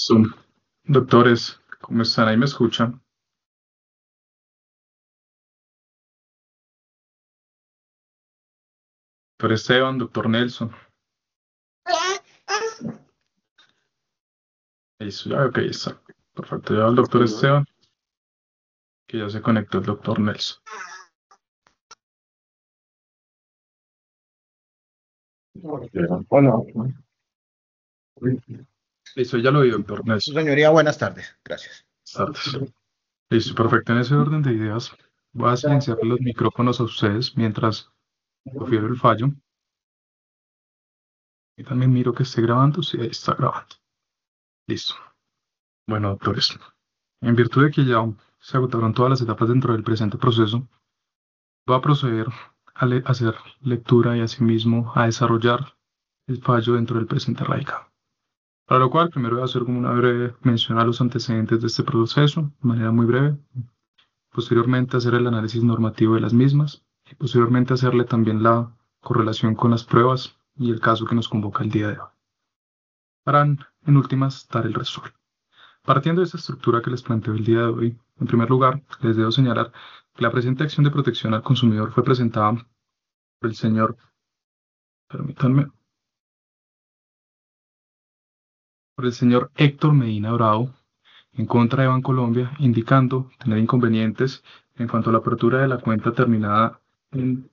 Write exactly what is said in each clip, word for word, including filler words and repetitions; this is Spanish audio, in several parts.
Son doctores, ¿cómo están? Ahí me escuchan. Doctor Esteban, doctor Nelson. Eso, ya veo que ahí está. Perfecto, ya el doctor Esteban, que ya se conectó el doctor Nelson. Hola. Listo, ya lo vi, doctor Su Nelson. señoría, buenas tardes. Gracias. Buenas tardes. Listo, perfecto. En ese orden de ideas, voy a silenciar los micrófonos a ustedes mientras profiero el fallo. Y también miro que esté grabando. Sí, ahí está grabando. Listo. Bueno, doctores, en virtud de que ya se agotaron todas las etapas dentro del presente proceso, voy a proceder a le- a hacer lectura y asimismo a desarrollar el fallo dentro del presente radicado. Para lo cual, primero voy a hacer como una breve mención a los antecedentes de este proceso, de manera muy breve. Posteriormente, hacer el análisis normativo de las mismas y posteriormente hacerle también la correlación con las pruebas y el caso que nos convoca el día de hoy. Para, en últimas, dar el resumen. Partiendo de esta estructura que les planteo el día de hoy, en primer lugar, les debo señalar que la presente acción de protección al consumidor fue presentada por el señor, permítanme, por el señor Héctor Medina Bravo en contra de Bancolombia, indicando tener inconvenientes en cuanto a la apertura de la cuenta terminada en,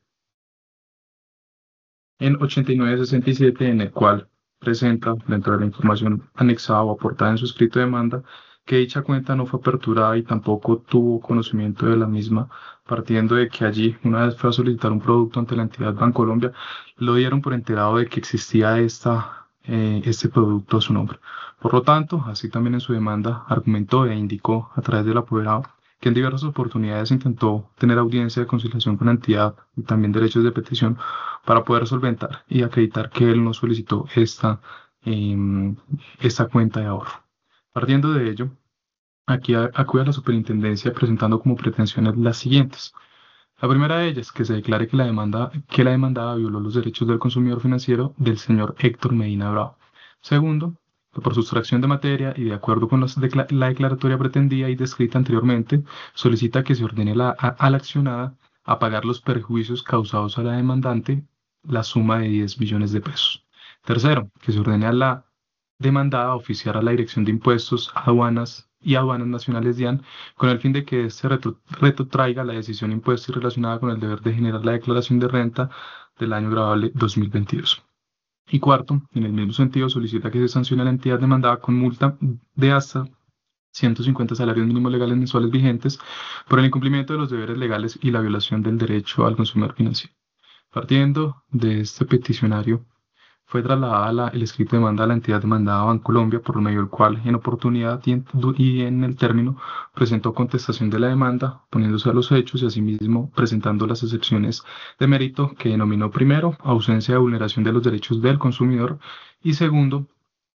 en ochenta y nueve sesenta y siete, en el cual presenta, dentro de la información anexada o aportada en su escrito de demanda, que dicha cuenta no fue aperturada y tampoco tuvo conocimiento de la misma, partiendo de que allí, una vez fue a solicitar un producto ante la entidad Bancolombia, lo dieron por enterado de que existía esta, eh, este producto a su nombre. Por lo tanto, así también en su demanda argumentó e indicó a través del apoderado que en diversas oportunidades intentó tener audiencia de conciliación con la entidad y también derechos de petición para poder solventar y acreditar que él no solicitó esta, em, esta cuenta de ahorro. Partiendo de ello, aquí a- acude a la superintendencia presentando como pretensiones las siguientes. La primera de ellas, que se declare que la demanda, que la demandada violó los derechos del consumidor financiero del señor Héctor Medina Bravo. Segundo, que por sustracción de materia y de acuerdo con los decla- la declaratoria pretendida y descrita anteriormente, solicita que se ordene la- a, a la accionada a pagar los perjuicios causados a la demandante, la suma de diez millones de pesos. Tercero, que se ordene a la demandada a oficiar a la Dirección de Impuestos, Aduanas y Aduanas Nacionales DIAN con el fin de que se retro- retrotraiga la decisión impuesta y relacionada con el deber de generar la declaración de renta del año grabable dos mil veintidós. Y cuarto, en el mismo sentido, solicita que se sancione a la entidad demandada con multa de hasta ciento cincuenta salarios mínimos legales mensuales vigentes por el incumplimiento de los deberes legales y la violación del derecho al consumidor financiero. Partiendo de este peticionario, fue trasladada la- el escrito de demanda a la entidad demandada a Bancolombia, por medio del cual, en oportunidad y en, du- y en el término, presentó contestación de la demanda, poniéndose a los hechos y asimismo presentando las excepciones de mérito que denominó primero ausencia de vulneración de los derechos del consumidor y segundo,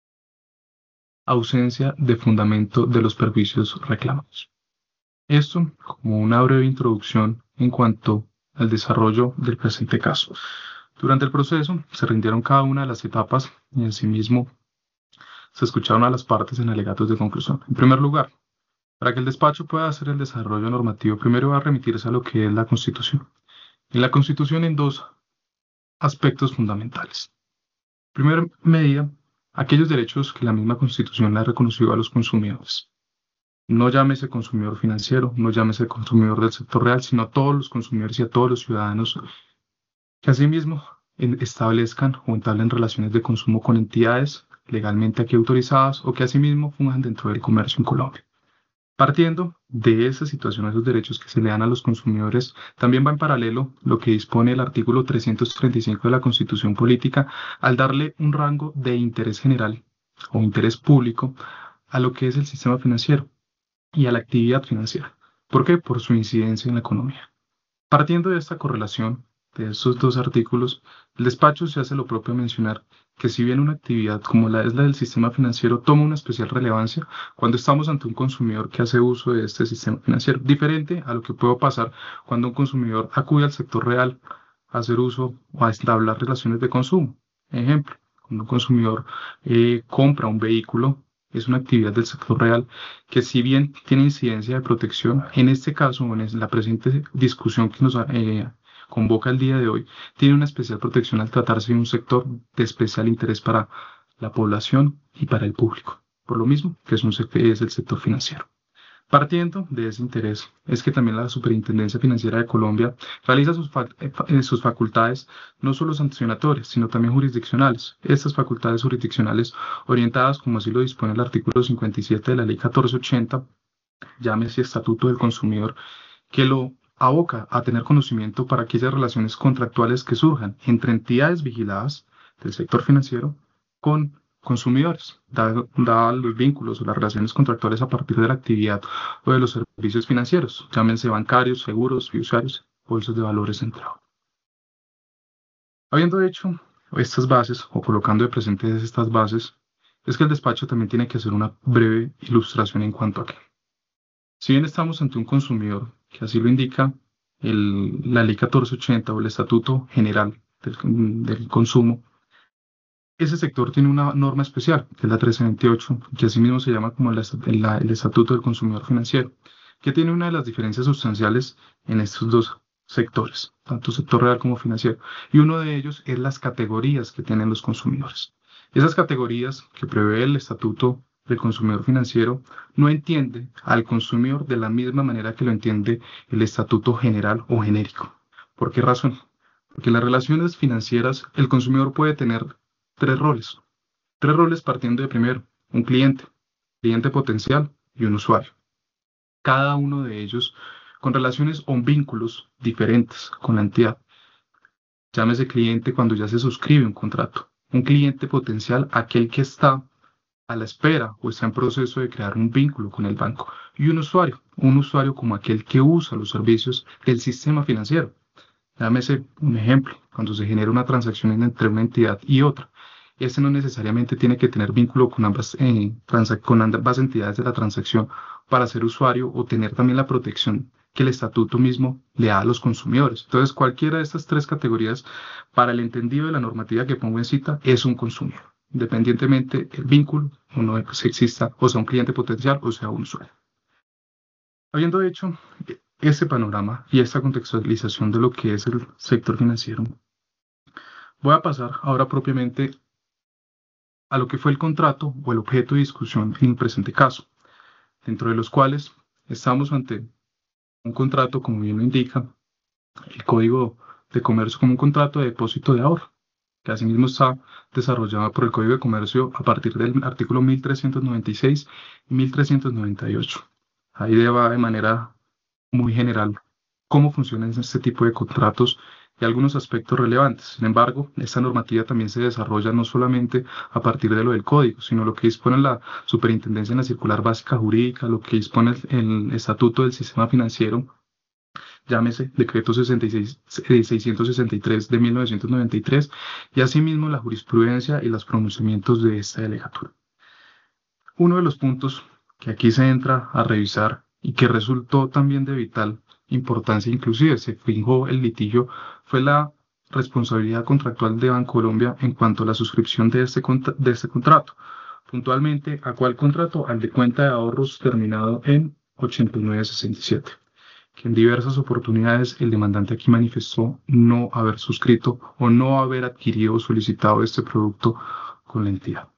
ausencia de fundamento de los perjuicios reclamados. Esto como una breve introducción en cuanto al desarrollo del presente caso. Durante el proceso se rindieron cada una de las etapas y asimismo se escucharon a las partes en alegatos de conclusión. En primer lugar, para que el despacho pueda hacer el desarrollo normativo, primero va a remitirse a lo que es la Constitución. En la Constitución en dos aspectos fundamentales. Primera medida, aquellos derechos que la misma Constitución le ha reconocido a los consumidores. No llámese consumidor financiero, no llámese consumidor del sector real, sino a todos los consumidores y a todos los ciudadanos que asimismo en- establezcan o entablen relaciones de consumo con entidades legalmente aquí autorizadas o que asimismo funjan dentro del comercio en Colombia. Partiendo de esa situación, esos derechos que se le dan a los consumidores, también va en paralelo lo que dispone el artículo trescientos treinta y cinco de la Constitución Política al darle un rango de interés general o interés público a lo que es el sistema financiero y a la actividad financiera. ¿Por qué? Por su incidencia en la economía. Partiendo de esta correlación de estos dos artículos, el despacho se hace lo propio mencionar que si bien una actividad como la es la del sistema financiero toma una especial relevancia cuando estamos ante un consumidor que hace uso de este sistema financiero, diferente a lo que puede pasar cuando un consumidor acude al sector real a hacer uso o a establecer relaciones de consumo. Ejemplo, cuando un consumidor eh, compra un vehículo es una actividad del sector real que, si bien tiene incidencia de protección, en este caso, en la presente discusión que nos eh, convoca el día de hoy, tiene una especial protección al tratarse de un sector de especial interés para la población y para el público, por lo mismo que es, un, es el sector financiero. Partiendo de ese interés, es que también la Superintendencia Financiera de Colombia realiza sus, fac eh, sus facultades no solo sancionatorias, sino también jurisdiccionales. Estas facultades jurisdiccionales orientadas, como así lo dispone el artículo cincuenta y siete de la Ley catorce ochenta, llámese Estatuto del Consumidor, que lo aboca a tener conocimiento para aquellas relaciones contractuales que surjan entre entidades vigiladas del sector financiero con consumidores, dados da los vínculos o las relaciones contractuales a partir de la actividad o de los servicios financieros, llámense bancarios, seguros, fiduciarios, bolsas de valores, entre otros. Habiendo hecho estas bases, o colocando de presentes estas bases, es que el despacho también tiene que hacer una breve ilustración en cuanto a qué. Si bien estamos ante un consumidor, que así lo indica el, la Ley catorce ochenta o el Estatuto General del, del Consumo, ese sector tiene una norma especial, que es la mil trescientos veintiocho, que asimismo se llama como el, el, el Estatuto del Consumidor Financiero, que tiene una de las diferencias sustanciales en estos dos sectores, tanto sector real como financiero, y uno de ellos es las categorías que tienen los consumidores. Esas categorías que prevé el Estatuto del Consumidor Financiero no entiende al consumidor de la misma manera que lo entiende el Estatuto General o genérico. ¿Por qué razón? Porque en las relaciones financieras el consumidor puede tener tres roles. Tres roles partiendo de primero, un cliente, cliente potencial y un usuario. Cada uno de ellos con relaciones o vínculos diferentes con la entidad. Llámese cliente cuando ya se suscribe un contrato. Un cliente potencial, aquel que está a la espera o está en proceso de crear un vínculo con el banco. Y un usuario, un usuario como aquel que usa los servicios del sistema financiero. Llámese un ejemplo, cuando se genera una transacción entre una entidad y otra. Este no necesariamente tiene que tener vínculo con ambas, eh, con ambas entidades de la transacción para ser usuario o tener también la protección que el estatuto mismo le da a los consumidores. Entonces, cualquiera de estas tres categorías, para el entendido de la normativa que pongo en cita, es un consumidor, independientemente el vínculo o no se exista, o sea un cliente potencial o sea un usuario. Habiendo hecho este panorama y esta contextualización de lo que es el sector financiero, voy a pasar ahora propiamente a lo que fue el contrato o el objeto de discusión en el presente caso, dentro de los cuales estamos ante un contrato, como bien lo indica el Código de Comercio, como un contrato de depósito de ahorro, que asimismo está desarrollado por el Código de Comercio a partir del artículo mil trescientos noventa y seis y mil trescientos noventa y ocho. Ahí va de manera muy general cómo funcionan este tipo de contratos y algunos aspectos relevantes. Sin embargo, esta normativa también se desarrolla no solamente a partir de lo del código, sino lo que dispone la Superintendencia en la Circular Básica Jurídica, lo que dispone el, el Estatuto del Sistema Financiero, llámese Decreto sesenta y seis, seiscientos sesenta y tres de mil novecientos noventa y tres, y asimismo la jurisprudencia y los pronunciamientos de esta delegatura. Uno de los puntos que aquí se entra a revisar y que resultó también de vital importancia, inclusive se fijó el litigio, fue la responsabilidad contractual de Bancolombia en cuanto a la suscripción de este, de este contrato. Puntualmente, ¿a cuál contrato? Al de cuenta de ahorros terminado en ochenta y nueve sesenta y siete, que en diversas oportunidades el demandante aquí manifestó no haber suscrito o no haber adquirido o solicitado este producto con la entidad.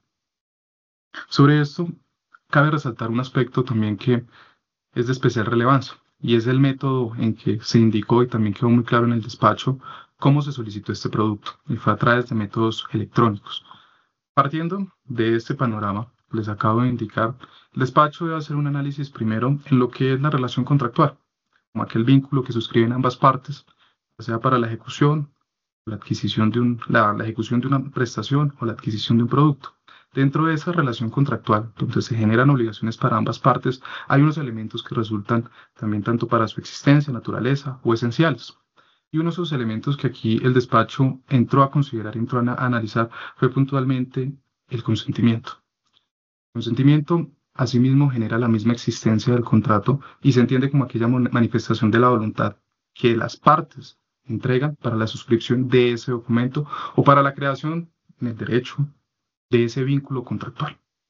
Sobre esto, cabe resaltar un aspecto también que es de especial relevancia, y es el método en que se indicó y también quedó muy claro en el despacho cómo se solicitó este producto, y fue a través de métodos electrónicos. Partiendo de este panorama, les acabo de indicar, el despacho debe hacer un análisis primero en lo que es la relación contractual, como aquel vínculo que suscriben ambas partes, ya sea para la ejecución, la adquisición de un, la, la ejecución de una prestación o la adquisición de un producto. Dentro de esa relación contractual, donde se generan obligaciones para ambas partes, hay unos elementos que resultan también tanto para su existencia, naturaleza o esenciales. Y uno de esos elementos que aquí el despacho entró a considerar, entró a analizar, fue puntualmente el consentimiento. El consentimiento, asimismo, genera la misma existencia del contrato y se entiende como aquella manifestación de la voluntad que las partes entregan para la suscripción de ese documento o para la creación en el derecho de ese vínculo contractual.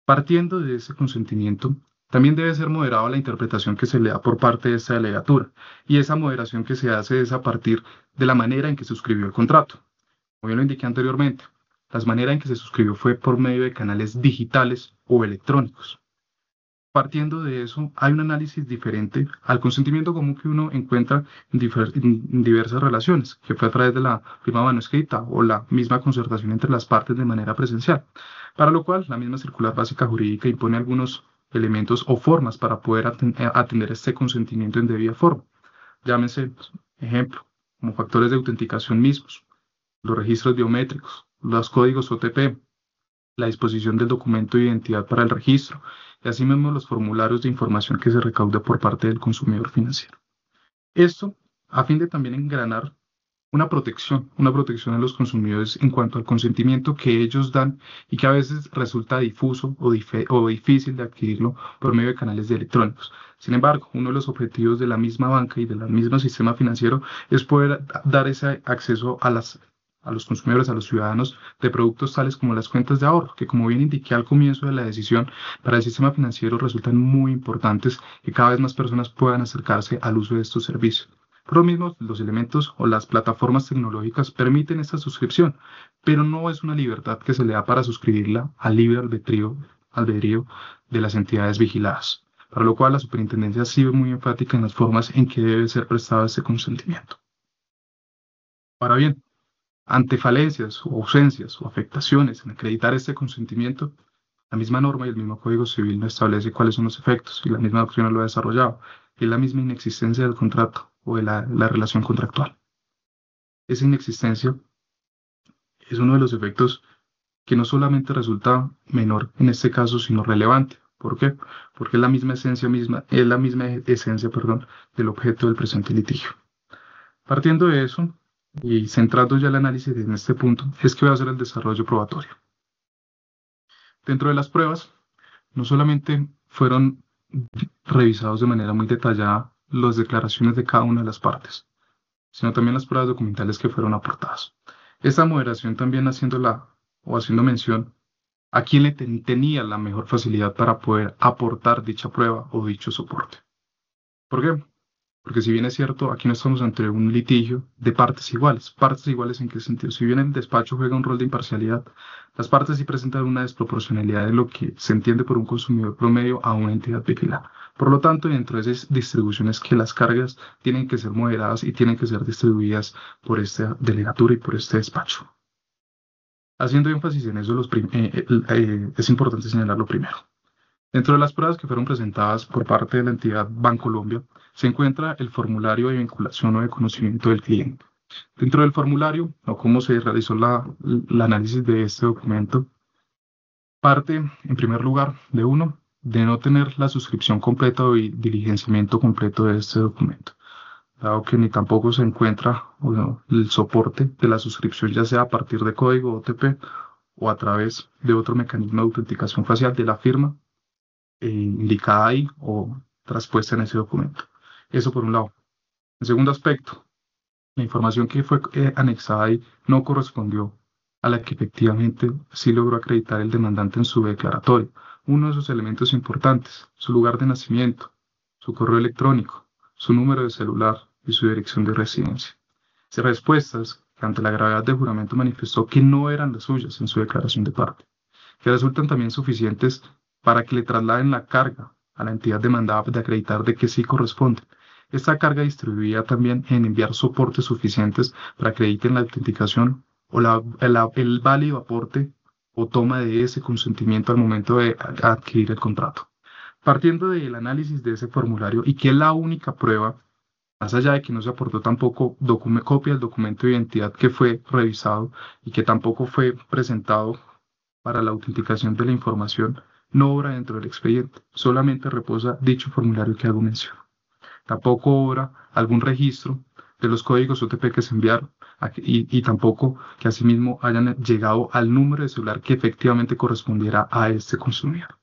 Partiendo de ese consentimiento, también debe ser moderada la interpretación que se le da por parte de esta delegatura, y esa moderación que se hace es a partir de la manera en que se suscribió el contrato. Como yo lo indiqué anteriormente, la manera en que se suscribió fue por medio de canales digitales o electrónicos. Partiendo de eso, hay un análisis diferente al consentimiento común que uno encuentra en, difer- en diversas relaciones, que fue a través de la firma manuscrita o la misma concertación entre las partes de manera presencial, para lo cual la misma circular básica jurídica impone algunos elementos o formas para poder aten- eh, atender este consentimiento en debida forma. Llámense, pues, ejemplo, como factores de autenticación mismos, los registros biométricos, los códigos O T P, la disposición del documento de identidad para el registro y asimismo los formularios de información que se recaude por parte del consumidor financiero. Esto a fin de también engranar una protección, una protección a los consumidores en cuanto al consentimiento que ellos dan y que a veces resulta difuso o, dife- o difícil de adquirirlo por medio de canales de electrónicos. Sin embargo, uno de los objetivos de la misma banca y del mismo sistema financiero es poder dar ese acceso a las a los consumidores, a los ciudadanos, de productos tales como las cuentas de ahorro, que como bien indiqué al comienzo de la decisión, para el sistema financiero resultan muy importantes que cada vez más personas puedan acercarse al uso de estos servicios. Por lo mismo, los elementos o las plataformas tecnológicas permiten esta suscripción, pero no es una libertad que se le da para suscribirla al libre albedrío, albedrío de las entidades vigiladas, para lo cual la superintendencia ha sido muy enfática en las formas en que debe ser prestado este consentimiento. Ahora bien, ante falencias o ausencias o afectaciones en acreditar este consentimiento, la misma norma y el mismo Código Civil no establece cuáles son los efectos y la misma doctrina lo ha desarrollado, y es la misma inexistencia del contrato o de la, la relación contractual. Esa inexistencia es uno de los efectos que no solamente resulta menor en este caso, sino relevante. ¿Por qué? Porque es la misma esencia misma, es la misma esencia, perdón, del objeto del presente litigio. Partiendo de eso y centrando ya el análisis en este punto, es que voy a hacer el desarrollo probatorio. Dentro de las pruebas, no solamente fueron revisados de manera muy detallada las declaraciones de cada una de las partes, sino también las pruebas documentales que fueron aportadas. Esta moderación también haciéndola o haciendo mención a quién le ten- tenía la mejor facilidad para poder aportar dicha prueba o dicho soporte. ¿Por qué? Porque si bien es cierto, aquí no estamos ante un litigio de partes iguales. ¿Partes iguales en qué sentido? Si bien el despacho juega un rol de imparcialidad, las partes sí presentan una desproporcionalidad de lo que se entiende por un consumidor promedio a una entidad vigilada. Por lo tanto, dentro de esas distribuciones que las cargas tienen que ser moderadas y tienen que ser distribuidas por esta delegatura y por este despacho. Haciendo énfasis en eso, los prim- eh, eh, eh, es importante señalar lo primero. Dentro de las pruebas que fueron presentadas por parte de la entidad Bancolombia, se encuentra el formulario de vinculación o de conocimiento del cliente. Dentro del formulario, o cómo se realizó la, el análisis de este documento, parte, en primer lugar, de uno, de no tener la suscripción completa o di- diligenciamiento completo de este documento, dado que ni tampoco se encuentra bueno, el soporte de la suscripción, ya sea a partir de código O T P o a través de otro mecanismo de autenticación facial de la firma eh, indicada ahí o traspuesta en ese documento. Eso por un lado. El segundo aspecto, la información que fue eh, anexada ahí no correspondió a la que efectivamente sí logró acreditar el demandante en su declaratorio. Uno de sus elementos importantes, su lugar de nacimiento, su correo electrónico, su número de celular y su dirección de residencia. Esas respuestas, que ante la gravedad del juramento manifestó que no eran las suyas en su declaración de parte, que resultan también suficientes para que le trasladen la carga a la entidad demandada de acreditar de que sí corresponde. Esta carga distribuía también en enviar soportes suficientes para que acrediten la autenticación o la- el, el válido aporte o toma de ese consentimiento al momento de a- adquirir el contrato. Partiendo del análisis de ese formulario y que es la única prueba, más allá de que no se aportó tampoco docume- copia del documento de identidad que fue revisado y que tampoco fue presentado para la autenticación de la información, no obra dentro del expediente, solamente reposa dicho formulario que hago mención. Tampoco obra algún registro de los códigos O T P que se enviaron a que- y, y tampoco que asimismo hayan llegado al número de celular que efectivamente correspondiera a este consumidor.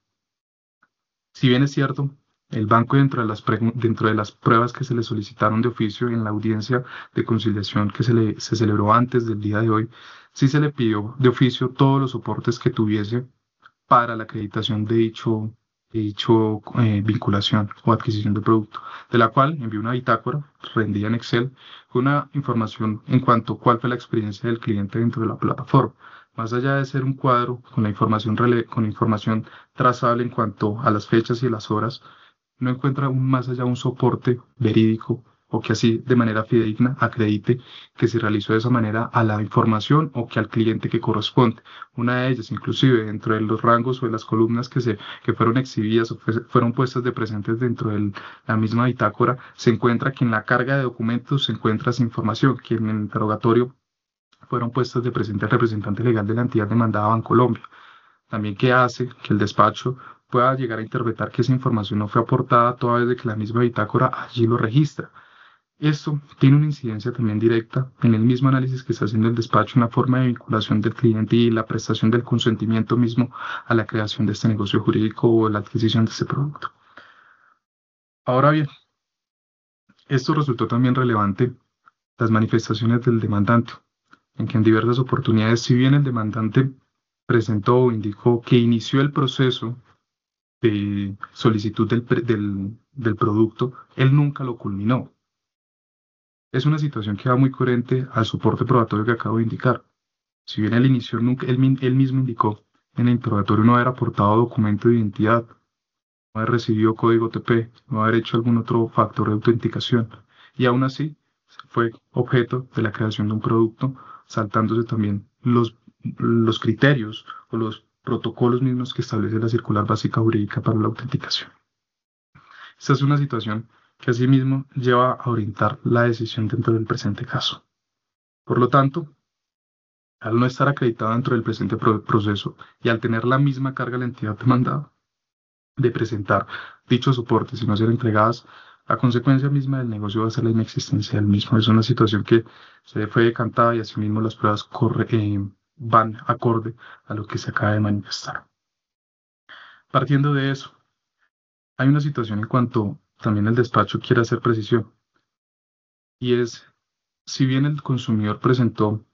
Si bien es cierto, el banco dentro de las, pregu- dentro de las pruebas que se le solicitaron de oficio en la audiencia de conciliación que se, le, se celebró antes del día de hoy, sí se le pidió de oficio todos los soportes que tuviese para la acreditación de dicho, de dicho eh, vinculación o adquisición de producto, de la cual envió una bitácora rendida en Excel con una información en cuanto a cuál fue la experiencia del cliente dentro de la plataforma. Más allá de ser un cuadro con la información, rele- con información trazable en cuanto a las fechas y las horas, no encuentra un, más allá un soporte verídico o que así de manera fidedigna acredite que se realizó de esa manera a la información o que al cliente que corresponde. Una de ellas, inclusive dentro de los rangos o de las columnas que, se, que fueron exhibidas o fue- fueron puestas de presentes dentro de la misma bitácora, se encuentra que en la carga de documentos se encuentra esa información, que en el interrogatorio fueron puestas de presente al representante legal de la entidad demandada Bancolombia. También que hace que el despacho pueda llegar a interpretar que esa información no fue aportada toda vez de que la misma bitácora allí lo registra. Esto tiene una incidencia también directa en el mismo análisis que está haciendo el despacho en la forma de vinculación del cliente y la prestación del consentimiento mismo a la creación de este negocio jurídico o la adquisición de este producto. Ahora bien, esto resultó también relevante las manifestaciones del demandante, en que en diversas oportunidades, si bien el demandante presentó o indicó que inició el proceso de solicitud del, pre- del, del producto, él nunca lo culminó. Es una situación que va muy coherente al soporte probatorio que acabo de indicar. Si bien él inició, nunca, él, mi- él mismo indicó en el interrogatorio no haber aportado documento de identidad, no haber recibido código O T P, no haber hecho algún otro factor de autenticación. Y aún así fue objeto de la creación de un producto, saltándose también los, los criterios o los protocolos mismos que establece la circular básica jurídica para la autenticación. Esta es una situación que asimismo lleva a orientar la decisión dentro del presente caso. Por lo tanto, al no estar acreditado dentro del presente pro- proceso y al tener la misma carga la entidad demandada de presentar dichos soportes y no ser entregadas, la consecuencia misma del negocio va a ser la inexistencia del mismo. Es una situación que se fue decantada y asimismo las pruebas corre- eh, van acorde a lo que se acaba de manifestar. Partiendo de eso, hay una situación en cuanto también el despacho quiere hacer precisión y es, si bien el consumidor presentó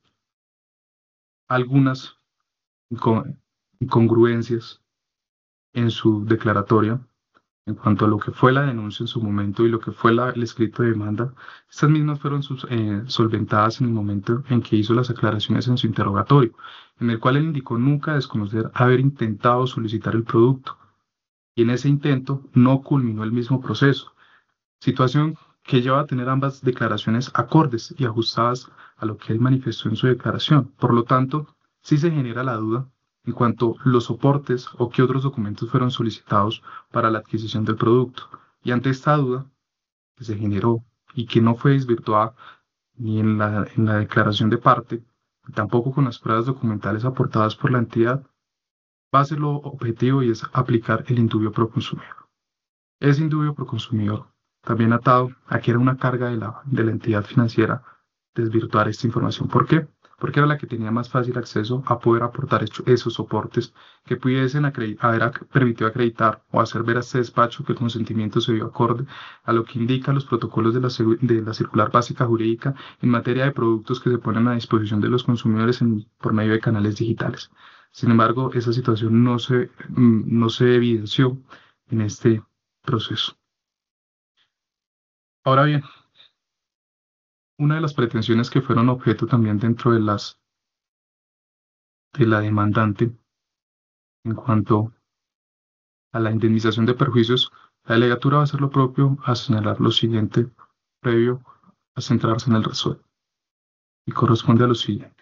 algunas inco- incongruencias en su declaratoria, en cuanto a lo que fue la denuncia en su momento y lo que fue la- el escrito de demanda, estas mismas fueron sus- eh, solventadas en el momento en que hizo las aclaraciones en su interrogatorio, en el cual él indicó nunca desconocer haber intentado solicitar el producto, y en ese intento no culminó el mismo proceso, situación que lleva a tener ambas declaraciones acordes y ajustadas a lo que él manifestó en su declaración. Por lo tanto, sí se genera la duda en cuanto a los soportes o qué otros documentos fueron solicitados para la adquisición del producto. Y ante esta duda que se generó y que no fue desvirtuada ni en la, en la declaración de parte, ni tampoco con las pruebas documentales aportadas por la entidad, va a ser lo objetivo y es aplicar el indubio pro consumidor. Ese indubio pro consumidor, también atado a que era una carga de la, de la entidad financiera desvirtuar esta información. ¿Por qué? Porque era la que tenía más fácil acceso a poder aportar hecho- esos soportes que pudiesen acredi- haber ac- permitido acreditar o hacer ver a este despacho que el consentimiento se dio acorde a lo que indican los protocolos de la, segu- de la circular básica jurídica en materia de productos que se ponen a disposición de los consumidores en- por medio de canales digitales. Sin embargo, esa situación no se, mm, no se evidenció en este proceso. Ahora bien, una de las pretensiones que fueron objeto también dentro de las de la demandante en cuanto a la indemnización de perjuicios, la delegatura va a hacer lo propio a señalar lo siguiente previo a centrarse en el resuelto y corresponde a lo siguiente.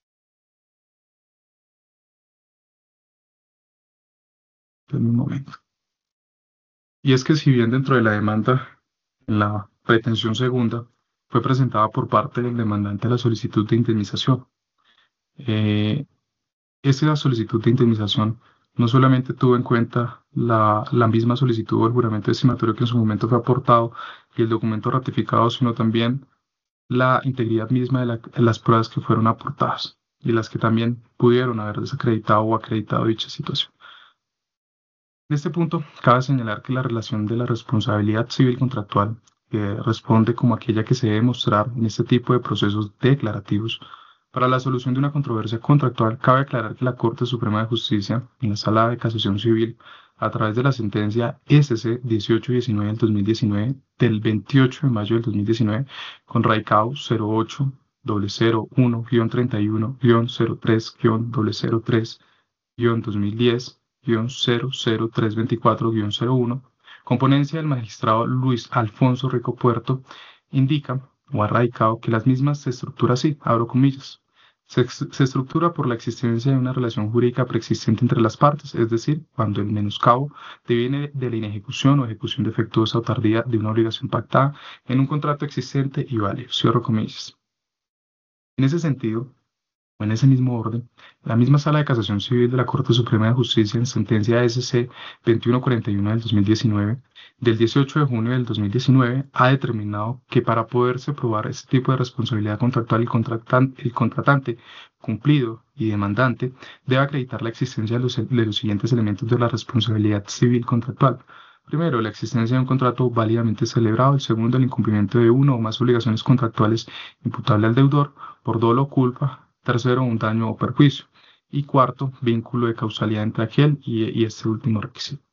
En un momento. Y es que si bien dentro de la demanda, en la pretensión segunda, fue presentada por parte del demandante la solicitud de indemnización, eh, esa solicitud de indemnización no solamente tuvo en cuenta la, la misma solicitud o el juramento estimatorio que en su momento fue aportado y el documento ratificado, sino también la integridad misma de, la- de las pruebas que fueron aportadas y las que también pudieron haber desacreditado o acreditado dicha situación. En este punto, cabe señalar que la relación de la responsabilidad civil contractual, que responde como aquella que se debe mostrar en este tipo de procesos declarativos, Para la solución de una controversia contractual, cabe aclarar que la Corte Suprema de Justicia, en la Sala de Casación Civil, a través de la sentencia S C dieciocho diecinueve del dos mil diecinueve, del veintiocho de mayo del dos mil diecinueve, con RAICAO cero ocho cero cero uno guion treinta y uno guion cero tres guion cero cero tres guion dos mil diez guion cero cero tres veinticuatro guion cero uno, con ponencia del magistrado Luis Alfonso Rico Puerto, indica o ha radicado que las mismas se estructura así, abro comillas. Se, se estructura por la existencia de una relación jurídica preexistente entre las partes, es decir, cuando el menoscabo deviene de la inejecución o ejecución defectuosa o tardía de una obligación pactada en un contrato existente y válido, cierro comillas. En ese sentido, o en ese mismo orden, la misma Sala de Casación Civil de la Corte Suprema de Justicia, en sentencia S C veintiuno cuarenta y uno del dos mil diecinueve, del dieciocho de junio del dos mil diecinueve, ha determinado que para poderse probar este tipo de responsabilidad contractual, el contratante, el contratante cumplido y demandante debe acreditar la existencia de los, de los siguientes elementos de la responsabilidad civil contractual. Primero, la existencia de un contrato válidamente celebrado. El segundo, el incumplimiento de uno o más obligaciones contractuales imputable al deudor por dolo o culpa. Tercero, un daño o perjuicio. Y cuarto, vínculo de causalidad entre aquel y, y este último requisito.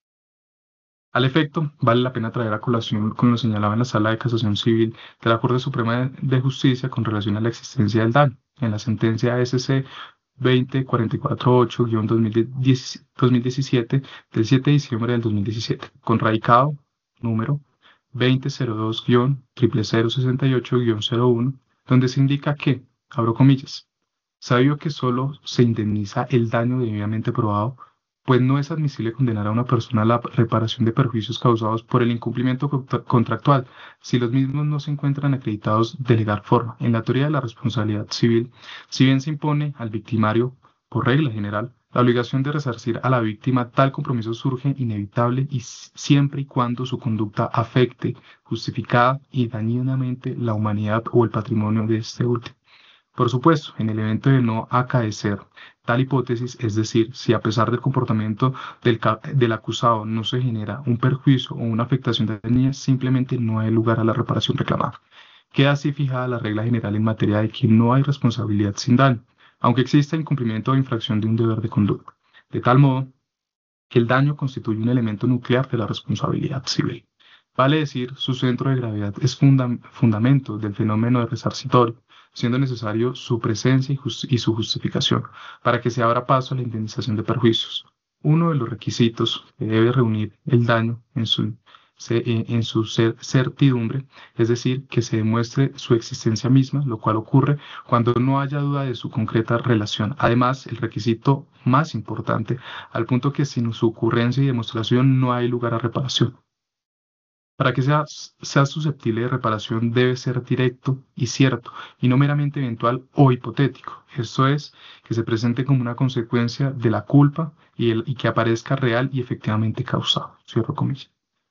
Al efecto, vale la pena traer a colación con lo señalado en la Sala de Casación Civil de la Corte Suprema de Justicia con relación a la existencia del daño. En la sentencia S C veinte cuarenta y cuatro ocho guion dos mil diecisiete del siete de diciembre del dos mil diecisiete, con radicado número veinte cero dos guion cero cero sesenta y ocho guion cero uno, donde se indica que, abro comillas, sabido que solo se indemniza el daño debidamente probado, pues no es admisible condenar a una persona a la reparación de perjuicios causados por el incumplimiento contra- contractual, si los mismos no se encuentran acreditados de legal forma. En la teoría de la responsabilidad civil, si bien se impone al victimario, por regla general, la obligación de resarcir a la víctima, tal compromiso surge inevitable y s- siempre y cuando su conducta afecte justificada y dañinamente la humanidad o el patrimonio de este último. Por supuesto, en el evento de no acaecer tal hipótesis, es decir, si a pesar del comportamiento del, ca- del acusado no se genera un perjuicio o una afectación de dañina, simplemente no hay lugar a la reparación reclamada. Queda así fijada la regla general en materia de que no hay responsabilidad sin daño, aunque exista incumplimiento o infracción de un deber de conducta, de tal modo que el daño constituye un elemento nuclear de la responsabilidad civil. Vale decir, su centro de gravedad es funda- fundamento del fenómeno de resarcitorio, siendo necesario su presencia y, jus- y su justificación para que se abra paso a la indemnización de perjuicios. Uno de los requisitos que debe reunir el daño en su, se- eh, en su cer- certidumbre, es decir, que se demuestre su existencia misma, lo cual ocurre cuando no haya duda de su concreta relación. Además, el requisito más importante, al punto que sin su ocurrencia y demostración no hay lugar a reparación. Para que sea, sea susceptible de reparación debe ser directo y cierto, y no meramente eventual o hipotético. Esto es, que se presente como una consecuencia de la culpa y, el- y que aparezca real y efectivamente causado. Cierro comillas.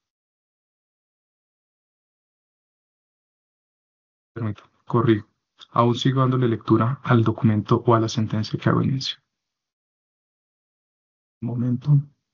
Permito, corrijo. Aún sigo dándole lectura al documento o a la sentencia que hago inicio. Un momento.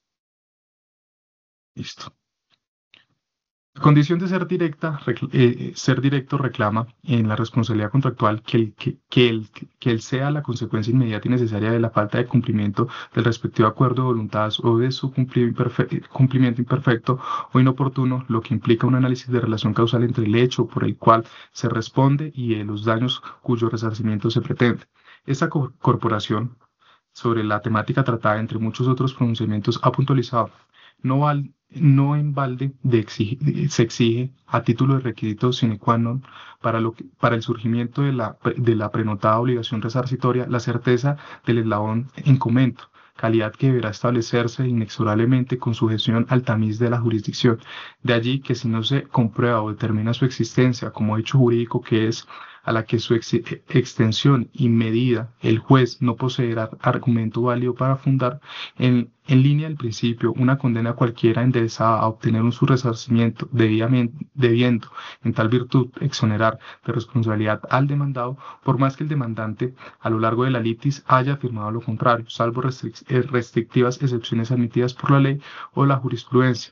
Listo. La condición de ser directa, recl- eh, eh, ser directo reclama en la responsabilidad contractual que el, que, que el, que el sea la consecuencia inmediata y necesaria de la falta de cumplimiento del respectivo acuerdo de voluntades o de su cumpli- imperfe- cumplimiento imperfecto o inoportuno, lo que implica un análisis de relación causal entre el hecho por el cual se responde y eh, los daños cuyo resarcimiento se pretende. Esta co- corporación, sobre la temática tratada entre muchos otros pronunciamientos, ha puntualizado no, val- no en balde de exige- de- se exige a título de requisito sine qua non para, lo que- para el surgimiento de la, pre- de la prenotada obligación resarcitoria la certeza del eslabón en comento, calidad que deberá establecerse inexorablemente con sujeción al tamiz de la jurisdicción. De allí que si no se comprueba o determina su existencia como hecho jurídico que es a la que su ex- extensión y medida el juez no poseerá argumento válido para fundar en, en línea del principio, una condena cualquiera enderezada a obtener un su resarcimiento debidamente, debiendo, en tal virtud, exonerar de responsabilidad al demandado, por más que el demandante, a lo largo de la litis, haya afirmado lo contrario, salvo restric- eh, restrictivas excepciones admitidas por la ley o la jurisprudencia.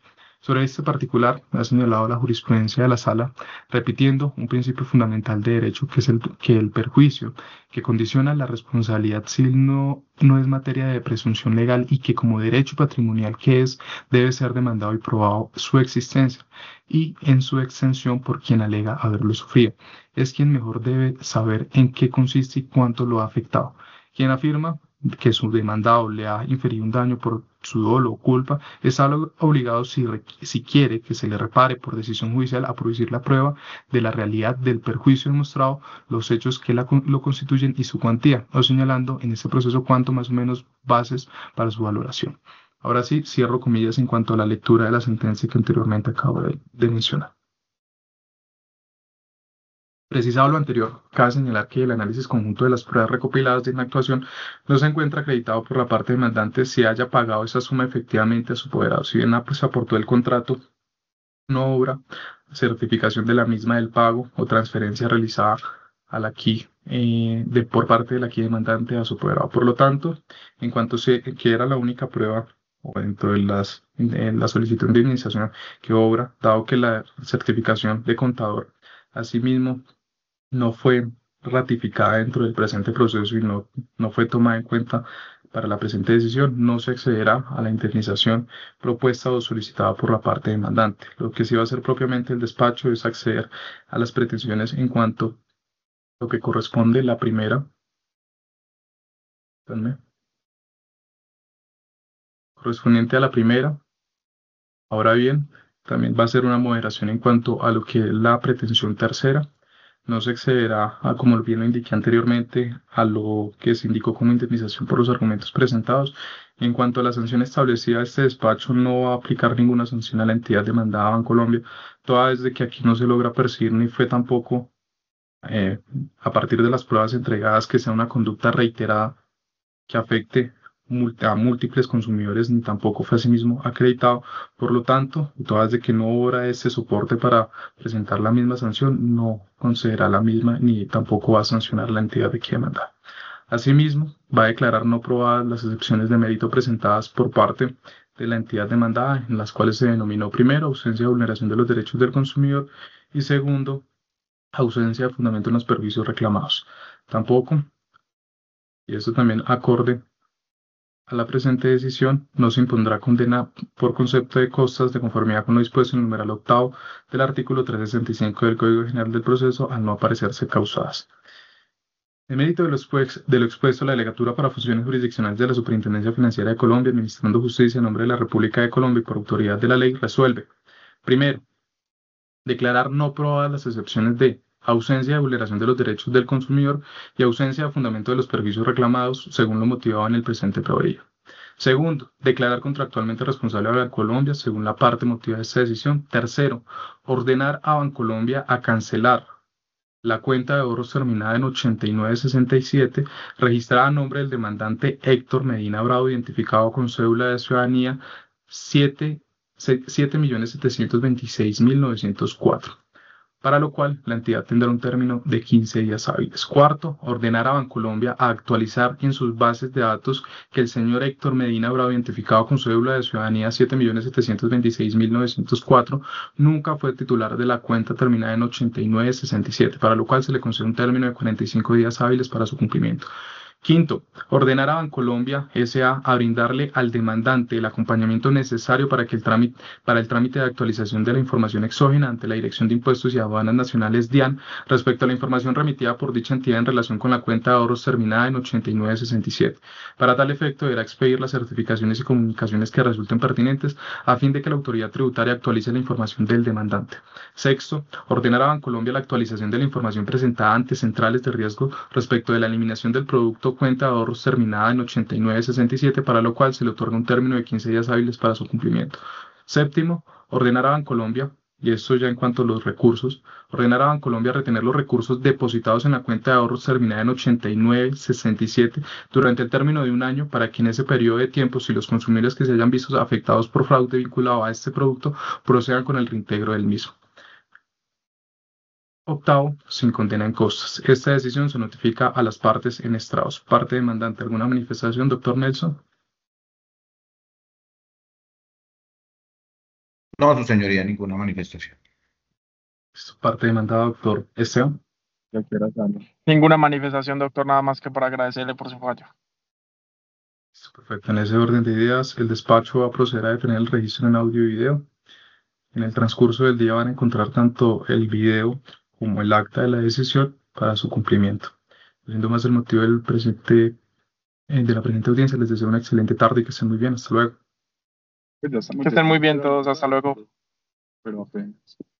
Sobre este particular, ha señalado la jurisprudencia de la Sala, repitiendo un principio fundamental de derecho, que es el, que el perjuicio que condiciona la responsabilidad civil no, no es materia de presunción legal y que como derecho patrimonial que es, debe ser demandado y probado su existencia y en su extensión por quien alega haberlo sufrido. Es quien mejor debe saber en qué consiste y cuánto lo ha afectado. Quien afirma que su demandado le ha inferido un daño por su dolo o culpa, está obligado, si, si quiere que se le repare por decisión judicial, a producir la prueba de la realidad del perjuicio demostrado, los hechos que la, lo constituyen y su cuantía, o señalando en este proceso cuánto más o menos bases para su valoración. Ahora sí, cierro comillas en cuanto a la lectura de la sentencia que anteriormente acabo de, de mencionar. Precisado lo anterior, cabe señalar que el análisis conjunto de las pruebas recopiladas en la actuación no se encuentra acreditado por la parte demandante si haya pagado esa suma efectivamente a su apoderado. Si bien pues, aportó el contrato, no obra, certificación de la misma del pago o transferencia realizada a la aquí eh, de, por parte del aquí demandante a su apoderado. Por lo tanto, en cuanto se que era la única prueba o dentro de las, en la solicitud de indemnización que obra, dado que la certificación de contador asimismo no fue ratificada dentro del presente proceso y no, no fue tomada en cuenta para la presente decisión, no se accederá a la indemnización propuesta o solicitada por la parte demandante. Lo que sí va a hacer propiamente el despacho es acceder a las pretensiones en cuanto a lo que corresponde la primera, espérame, correspondiente a la primera. Ahora bien, también va a ser una moderación en cuanto a lo que es la pretensión tercera. No se excederá, a, como bien lo indiqué anteriormente, a lo que se indicó como indemnización por los argumentos presentados. En cuanto a la sanción establecida, este despacho no va a aplicar ninguna sanción a la entidad demandada Bancolombia, toda vez de que aquí no se logra percibir ni fue tampoco, eh, a partir de las pruebas entregadas, que sea una conducta reiterada que afecte a múltiples consumidores, ni tampoco fue asimismo acreditado. Por lo tanto, todas de que no obra ese soporte para presentar la misma sanción, no concederá la misma ni tampoco va a sancionar la entidad de que demanda. Asimismo, va a declarar no probadas las excepciones de mérito presentadas por parte de la entidad demandada, en las cuales se denominó primero ausencia de vulneración de los derechos del consumidor y segundo, ausencia de fundamento en los perjuicios reclamados. Tampoco, y esto también acorde a la presente decisión, no se impondrá condena por concepto de costas de conformidad con lo dispuesto en el numeral octavo del artículo trescientos sesenta y cinco del Código General del Proceso al no aparecerse causadas. En mérito de lo, expuesto, de lo expuesto, la Delegatura para Funciones Jurisdiccionales de la Superintendencia Financiera de Colombia, Administrando Justicia en nombre de la República de Colombia y por autoridad de la ley, resuelve. Primero, declarar no probadas las excepciones de ausencia de vulneración de los derechos del consumidor y ausencia de fundamento de los perjuicios reclamados, según lo motivado en el presente proveído. Segundo, declarar contractualmente responsable a Bancolombia según la parte motivada de esta decisión. Tercero, ordenar a Bancolombia a cancelar la cuenta de ahorros terminada en ochenta y nueve sesenta y siete, registrada a nombre del demandante Héctor Medina Bravo, identificado con cédula de ciudadanía siete millones setecientos veintiséis mil novecientos cuatro, para lo cual la entidad tendrá un término de quince días hábiles. Cuarto, ordenar a Bancolombia a actualizar en sus bases de datos que el señor Héctor Medina Bravo, identificado con cédula de ciudadanía siete millones setecientos veintiséis mil novecientos cuatro, nunca fue titular de la cuenta terminada en ochenta y nueve sesenta y siete, para lo cual se le concede un término de cuarenta y cinco días hábiles para su cumplimiento. Quinto, ordenar a Bancolombia S A a brindarle al demandante el acompañamiento necesario para, que el trámite, para el trámite de actualización de la información exógena ante la Dirección de Impuestos y Aduanas Nacionales DIAN respecto a la información remitida por dicha entidad en relación con la cuenta de ahorros terminada en ochenta y nueve sesenta y siete. Para tal efecto, deberá expedir las certificaciones y comunicaciones que resulten pertinentes a fin de que la autoridad tributaria actualice la información del demandante. Sexto, ordenar a Bancolombia la actualización de la información presentada ante centrales de riesgo respecto de la eliminación del producto cuenta de ahorros terminada en ochenta y nueve sesenta y siete, para lo cual se le otorga un término de quince días hábiles para su cumplimiento. Séptimo, ordenar a Bancolombia, y esto ya en cuanto a los recursos, ordenar a Bancolombia retener los recursos depositados en la cuenta de ahorros terminada en ochenta y nueve sesenta y siete durante el término de un año, para que en ese periodo de tiempo, si los consumidores que se hayan visto afectados por fraude vinculado a este producto procedan con el reintegro del mismo. Octavo, sin condena en costas. Esta decisión se notifica a las partes en estrados. Parte demandante, ¿alguna manifestación, doctor Nelson? No, su señoría, ninguna manifestación. Listo. Parte demandada, doctor Esteban. Ninguna manifestación, doctor, nada más que para agradecerle por su fallo. Listo, perfecto. En ese orden de ideas, el despacho va a proceder a detener el registro en audio y video. En el transcurso del día van a encontrar tanto el video como el acta de la decisión para su cumplimiento. Siendo más el motivo del presente, eh, de la presente audiencia, les deseo una excelente tarde y que estén muy bien. Hasta luego. Que estén muy bien todos, hasta luego.